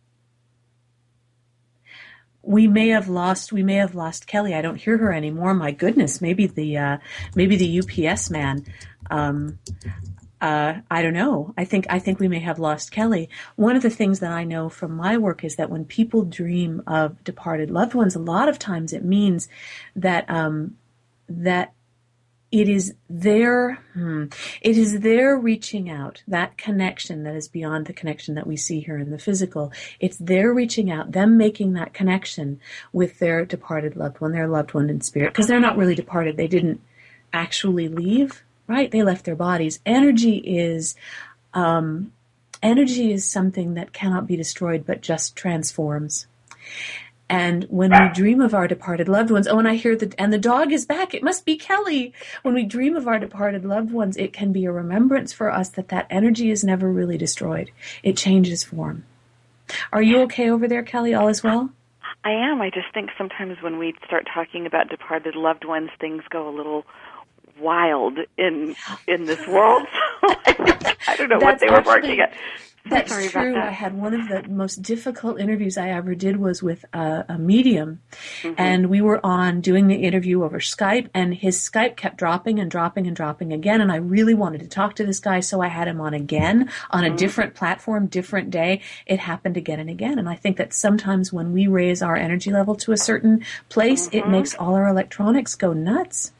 We may have lost. We may have lost Kelly. I don't hear her anymore. My goodness, maybe the uh, maybe the U P S man. Um, uh, I don't know. I think I think we may have lost Kelly. One of the things that I know from my work is that when people dream of departed loved ones, a lot of times it means that um, that. It is their, hmm, it is their reaching out, that connection that is beyond the connection that we see here in the physical. It's their reaching out, them making that connection with their departed loved one, their loved one in spirit, because they're not really departed. They didn't actually leave, right? They left their bodies. Energy is, um, energy is something that cannot be destroyed, but just transforms. And when we dream of our departed loved ones, oh, and I hear that, and the dog is back. It must be Kelly. When we dream of our departed loved ones, it can be a remembrance for us that that energy is never really destroyed. It changes form. Are you okay over there, Kelly? All is well? I am. I just think sometimes when we start talking about departed loved ones, things go a little wild in in this world. I don't know That's what they were actually, barking at. That's Sorry true. about that. I had one of the most difficult interviews I ever did was with a, a medium, mm-hmm. and we were on doing the interview over Skype, and his Skype kept dropping and dropping and dropping again, and I really wanted to talk to this guy, so I had him on again on a mm-hmm. different platform, different day. It happened again and again, and I think that sometimes when we raise our energy level to a certain place, mm-hmm. it makes all our electronics go nuts.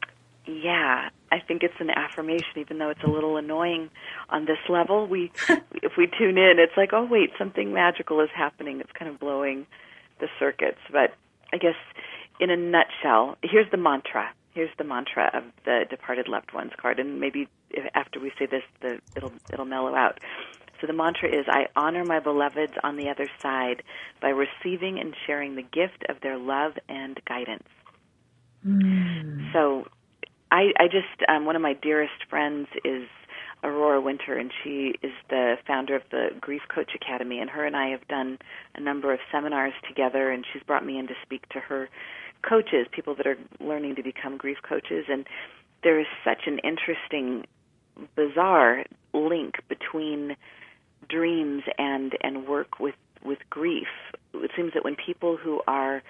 Yeah, I think it's an affirmation, even though it's a little annoying on this level. We, if we tune in, it's like, oh, wait, something magical is happening. It's kind of blowing the circuits. But I guess in a nutshell, here's the mantra. Here's the mantra of the departed loved ones card. And maybe if, after we say this, the, it'll it'll mellow out. So the mantra is, I honor my beloveds on the other side by receiving and sharing the gift of their love and guidance. Mm. So I, I just, um, one of my dearest friends is Aurora Winter, and she is the founder of the Grief Coach Academy, and her and I have done a number of seminars together, and she's brought me in to speak to her coaches, people that are learning to become grief coaches, and there is such an interesting, bizarre link between dreams and, and work with, with grief. It seems that when people who are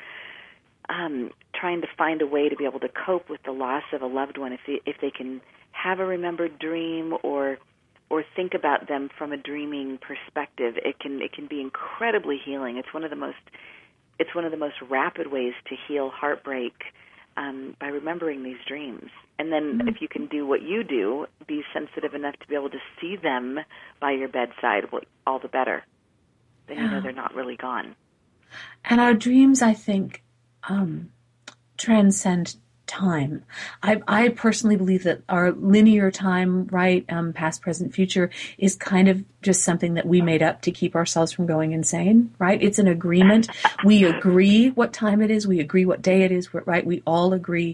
um, trying to find a way to be able to cope with the loss of a loved one, if they, if they can have a remembered dream or or think about them from a dreaming perspective, it can it can be incredibly healing. It's one of the most it's one of the most rapid ways to heal heartbreak um, by remembering these dreams. And then mm-hmm. if you can do what you do, be sensitive enough to be able to see them by your bedside, well, all the better. Then yeah. you know they're not really gone. And our dreams, I think, um, transcend time. I, I personally believe that our linear time, right, um, past, present, future, is kind of just something that we made up to keep ourselves from going insane, right? It's an agreement. We agree what time it is. We agree what day it is, right? We all agree.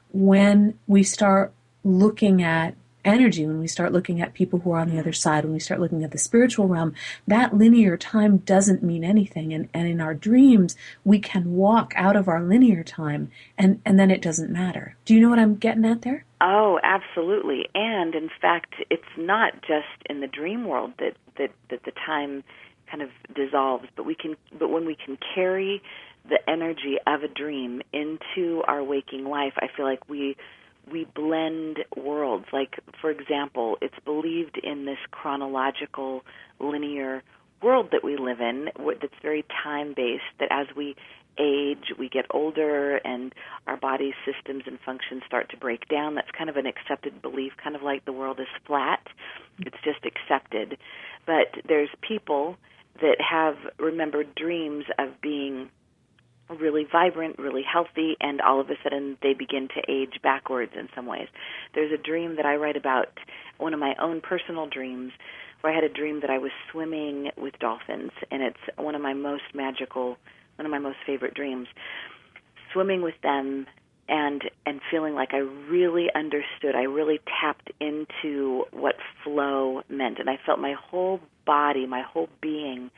When we start looking at energy, when we start looking at people who are on the other side, when we start looking at the spiritual realm, that linear time doesn't mean anything. And, and in our dreams, we can walk out of our linear time, and, and then it doesn't matter. Do you know what I'm getting at there? Oh, absolutely. And in fact, it's not just in the dream world that, that, that the time kind of dissolves, but we can, but when we can carry the energy of a dream into our waking life, I feel like we we blend worlds. Like, for example, it's believed in this chronological, linear world that we live in that's very time-based, that as we age, we get older, and our body's systems and functions start to break down. That's kind of an accepted belief, kind of like the world is flat. It's just accepted. But there's people that have remembered dreams of being really vibrant, really healthy, and all of a sudden they begin to age backwards in some ways. There's a dream that I write about, one of my own personal dreams, where I had a dream that I was swimming with dolphins, and it's one of my most magical, one of my most favorite dreams. Swimming with them and and feeling like I really understood, I really tapped into what flow meant, and I felt my whole body, my whole being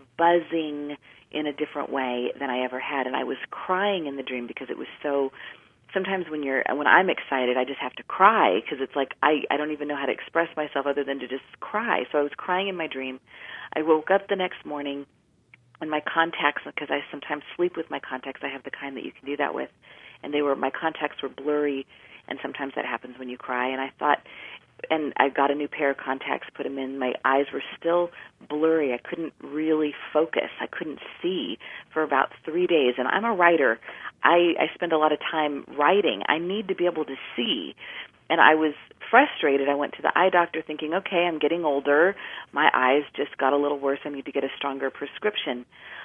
buzzing in a different way than I ever had. And I was crying in the dream because it was so, sometimes when you're, when I'm excited, I just have to cry because it's like, I, I don't even know how to express myself other than to just cry. So I was crying in my dream. I woke up the next morning and my contacts, because I sometimes sleep with my contacts, I have the kind that you can do that with, and they were, my contacts were blurry, and sometimes that happens when you cry. And I thought, and I got a new pair of contacts, put them in. My eyes were still blurry. I couldn't really focus. I couldn't see for about three days. And I'm a writer. I, I spend a lot of time writing. I need to be able to see. And I was frustrated. I went to the eye doctor thinking, okay, I'm getting older. My eyes just got a little worse. I need to get a stronger prescription.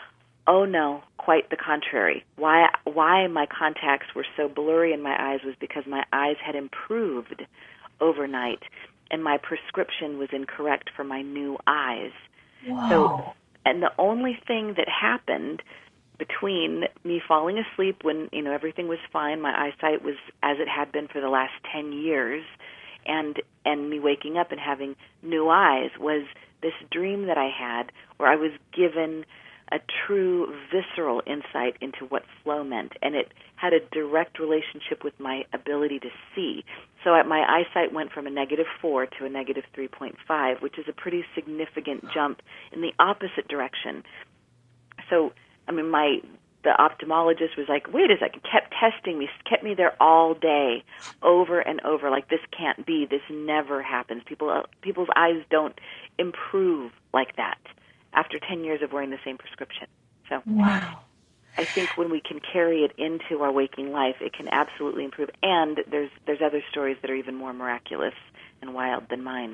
Oh, no, quite the contrary. Why, why my contacts were so blurry in my eyes was because my eyes had improved overnight, and my prescription was incorrect for my new eyes. Wow. So, and the only thing that happened between me falling asleep when, you know, everything was fine, my eyesight was as it had been for the last ten years, and and me waking up and having new eyes was this dream that I had where I was given a true visceral insight into what flow meant, and it had a direct relationship with my ability to see. So my eyesight went from a negative four to a negative three point five, which is a pretty significant jump in the opposite direction. So, I mean, my the ophthalmologist was like, wait a second, kept testing me, kept me there all day, over and over, like, this can't be, this never happens. People, people's eyes don't improve like that after ten years of wearing the same prescription. So wow. I think when we can carry it into our waking life, it can absolutely improve. And there's there's other stories that are even more miraculous and wild than mine.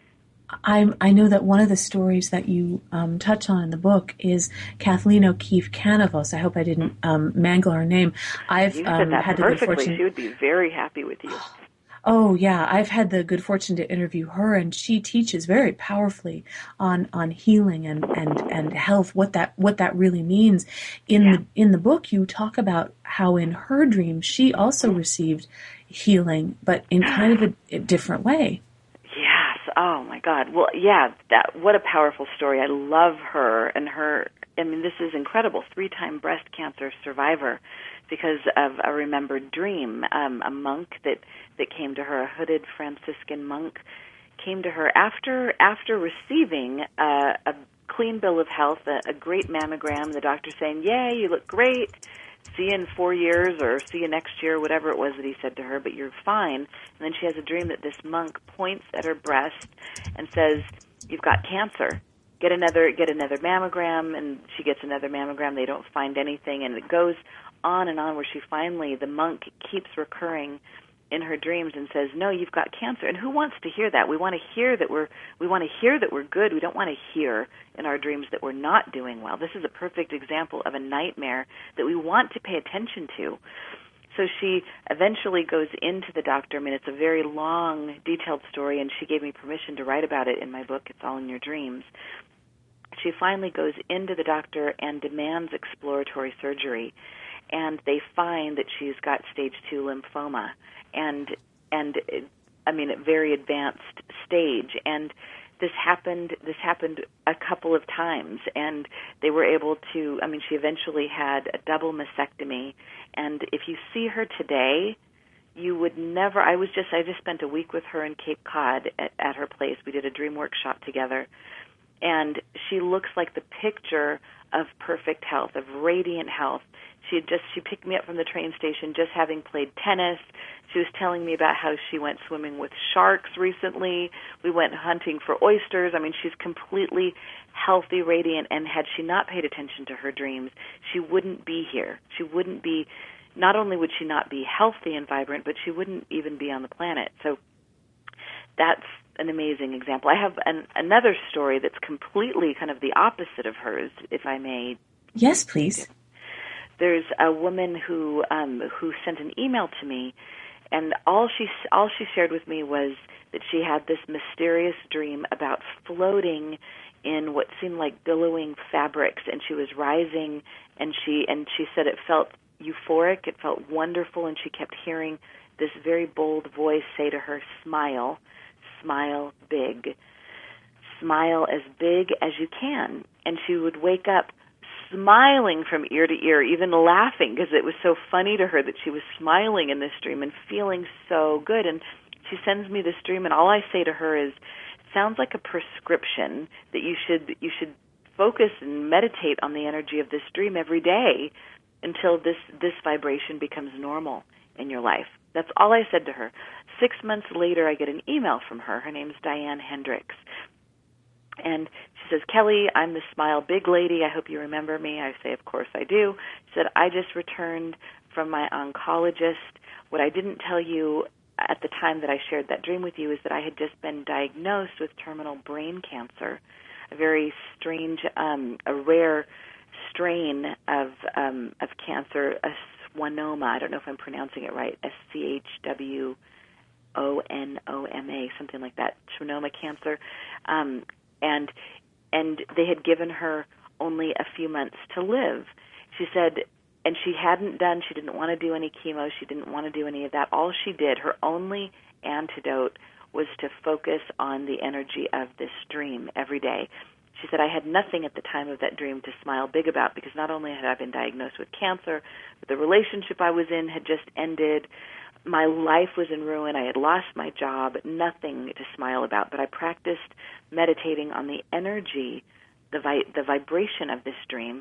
I I know that one of the stories that you um, touch on in the book is Kathleen O'Keefe Canavos. I hope I didn't um, mangle her name. I've you said um, that had perfectly. the good fortune. She would be very happy with you. Oh, yeah. I've had the good fortune to interview her, and she teaches very powerfully on, on healing and, and, and health, what that what that really means. In yeah. the in the book, you talk about how in her dream she also received healing, but in kind of a, a different way. Yes. Oh, my God. Well, yeah, that what a powerful story. I love her and her I mean, this is incredible, three-time breast cancer survivor because of a remembered dream. Um, a monk that, that came to her, a hooded Franciscan monk, came to her after after receiving uh, a clean bill of health, a, a great mammogram, the doctor saying, yay, you look great, see you in four years or see you next year, whatever it was that he said to her, but you're fine. And then she has a dream that this monk points at her breast and says, you've got cancer. Get another get another mammogram, and she gets another mammogram. They don't find anything, and it goes on and on where she finally, the monk keeps recurring in her dreams and says, no, you've got cancer. And who wants to hear that? We want to hear that we're we want to hear that we're good. We don't want to hear in our dreams that we're not doing well. This is a perfect example of a nightmare that we want to pay attention to. So she eventually goes into the doctor. I mean, it's a very long, detailed story, and she gave me permission to write about it in my book, It's All in Your Dreams. She finally goes into the doctor and demands exploratory surgery, and they find that she's got stage two lymphoma, and and I mean, a very advanced stage. And this happened. This happened a couple of times, and they were able to. I mean, she eventually had a double mastectomy. And if you see her today, you would never. I was just. I just spent a week with her in Cape Cod at, at her place. We did a dream workshop together. And she looks like the picture of perfect health, of radiant health. She had just she picked me up from the train station just having played tennis. She was telling me about how she went swimming with sharks recently. We went hunting for oysters. I mean, she's completely healthy, radiant, and had she not paid attention to her dreams, she wouldn't be here. She wouldn't be, not only would she not be healthy and vibrant, but she wouldn't even be on the planet. So that's an amazing example. I have an, another story that's completely kind of the opposite of hers, if I may. Yes, please. There's a woman who um, who sent an email to me, and all she all she shared with me was that she had this mysterious dream about floating in what seemed like billowing fabrics, and she was rising, and she and she said it felt euphoric, it felt wonderful, and she kept hearing this very bold voice say to her, "Smile. Smile big. Smile as big as you can." And she would wake up smiling from ear to ear, even laughing, because it was so funny to her that she was smiling in this dream and feeling so good. And she sends me this dream, and all I say to her is, sounds like a prescription that you should you should focus and meditate on the energy of this dream every day until this, this vibration becomes normal in your life. That's all I said to her. Six months later, I get an email from her. Her name's Diane Hendricks. And she says, Kelly, I'm the Smile Big lady. I hope you remember me. I say, of course I do. She said, I just returned from my oncologist. What I didn't tell you at the time that I shared that dream with you is that I had just been diagnosed with terminal brain cancer, a very strange, um, a rare strain of um, of cancer, a schwannoma. I don't know if I'm pronouncing it right, S C H W O N O M A, something like that, schwannoma cancer. Um, and and they had given her only a few months to live. She said, and she hadn't done, she didn't want to do any chemo, she didn't want to do any of that. All she did, her only antidote was to focus on the energy of this dream every day. She said, I had nothing at the time of that dream to smile big about, because not only had I been diagnosed with cancer, but the relationship I was in had just ended. My life was in ruin. I had lost my job, nothing to smile about. But I practiced meditating on the energy, the vi- the vibration of this dream.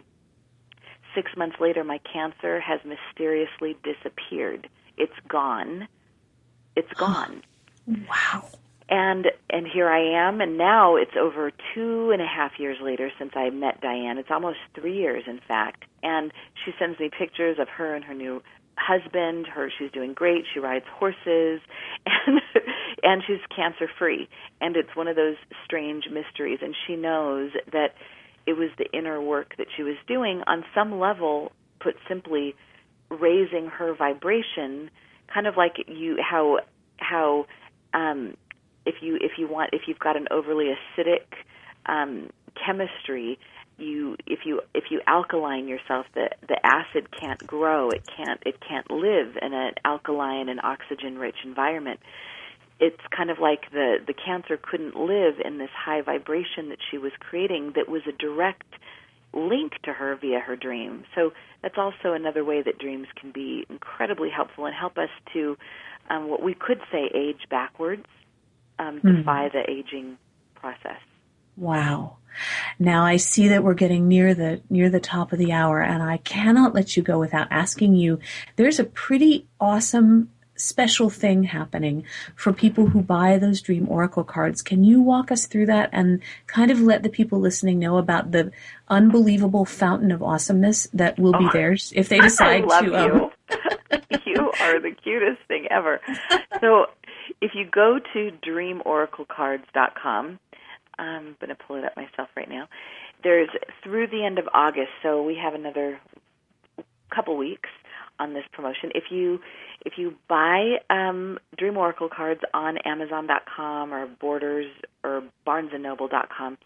Six months later, my cancer has mysteriously disappeared. It's gone. It's gone. Wow. And and here I am, and now it's over two and a half years later since I met Diane. It's almost three years, in fact. And she sends me pictures of her and her new husband. Her, she's doing great. She rides horses, and and she's cancer free. And it's one of those strange mysteries. And she knows that it was the inner work that she was doing, on some level, put simply, raising her vibration, kind of like you how how. Um, If you if you want if you've got an overly acidic um, chemistry, you if you if you alkaline yourself, the the acid can't grow. It can't it can't live in an alkaline and oxygen rich environment. It's kind of like the the cancer couldn't live in this high vibration that she was creating. That was a direct link to her via her dream. So that's also another way that dreams can be incredibly helpful and help us to, um, what we could say, age backwards, um, mm-hmm. defy the aging process. Wow. Now I see that we're getting near the near the top of the hour, and I cannot let you go without asking you, there's a pretty awesome special thing happening for people who buy those Dream Oracle cards. Can you walk us through that and kind of let the people listening know about the unbelievable fountain of awesomeness that will be oh, theirs if they decide I love to? You. Um... you are the cutest thing ever. So if you go to dream oracle cards dot com, I'm going to pull it up myself right now. There's through the end of August, so we have another couple weeks on this promotion. If you if you buy um, Dream Oracle cards on amazon dot com or Borders or barnes and noble dot com,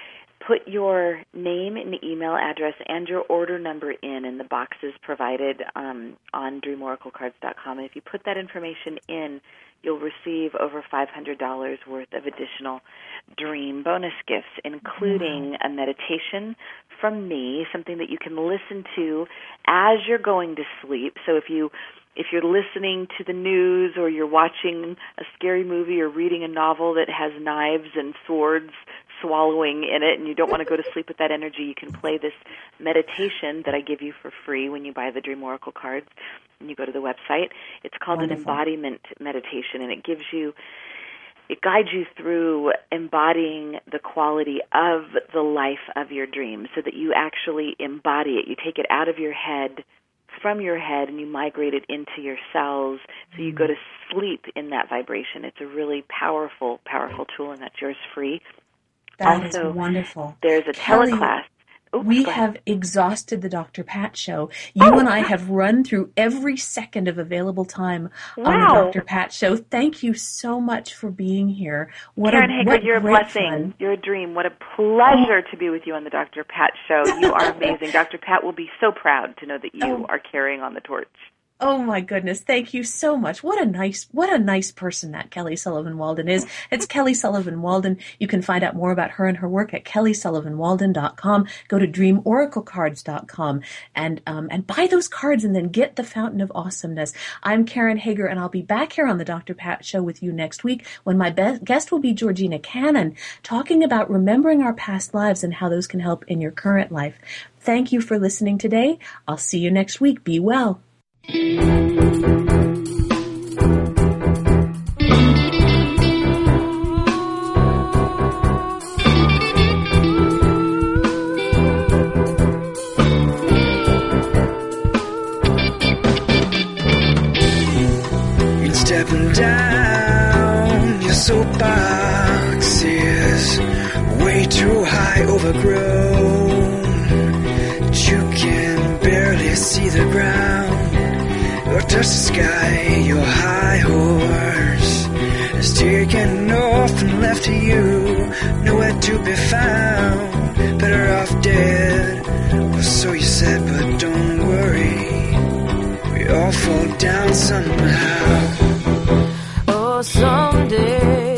put your name and email address and your order number in in the boxes provided um, on dream oracle cards dot com. And if you put that information in, you'll receive over five hundred dollars worth of additional dream bonus gifts, including a meditation from me, something that you can listen to as you're going to sleep. So if you if you're listening to the news or you're watching a scary movie or reading a novel that has knives and swords swallowing in it and you don't want to go to sleep with that energy, you can play this meditation that I give you for free when you buy the Dream Oracle cards and you go to the website. It's called Wonderful. An embodiment meditation, and it gives you It guides you through embodying the quality of the life of your dreams so that you actually embody it. You take it out of your head, from your head, and you migrate it into your cells so you go to sleep in that vibration. It's a really powerful, powerful tool, and that's yours free. That also, is wonderful. There's a Kelly, teleclass. Oops, we have exhausted the Doctor Pat Show. You oh. and I have run through every second of available time wow. on the Doctor Pat Show. Thank you so much for being here. What Karen a, Hager, what you're a blessing. Fun. You're a dream. What a pleasure to be with you on the Doctor Pat Show. You are amazing. Doctor Pat will be so proud to know that you oh. are carrying on the torch. Oh my goodness, thank you so much. What a nice, what a nice person that Kelly Sullivan Walden is. It's Kelly Sullivan Walden. You can find out more about her and her work at kelly sullivan walden dot com. Go to dream oracle cards dot com and um, and buy those cards and then get the Fountain of Awesomeness. I'm Karen Hager, and I'll be back here on the Doctor Pat Show with you next week when my be- guest will be Georgina Cannon, talking about remembering our past lives and how those can help in your current life. Thank you for listening today. I'll see you next week. Be well. You're stepping down your soapbox is way too high, overgrown. You can barely see the ground or touch the sky. Your high horse has taken off and left you nowhere to be found. Better off dead, or so you said, but don't worry, we all fall down somehow. Oh, someday